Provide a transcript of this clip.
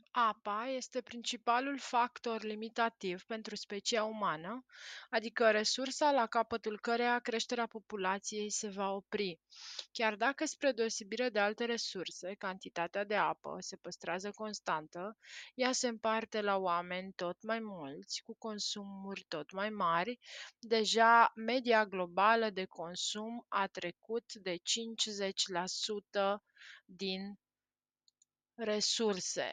Apa este principalul factor limitativ pentru specia umană, adică resursa la capătul căreia creșterea populației se va opri. Chiar dacă, spre deosebire de alte resurse, cantitatea de apă se păstrează constantă, ea se împarte la oameni tot mai mulți, cu consumuri tot mai mari. Deja, media globală de consum a trecut de 50% din resurse.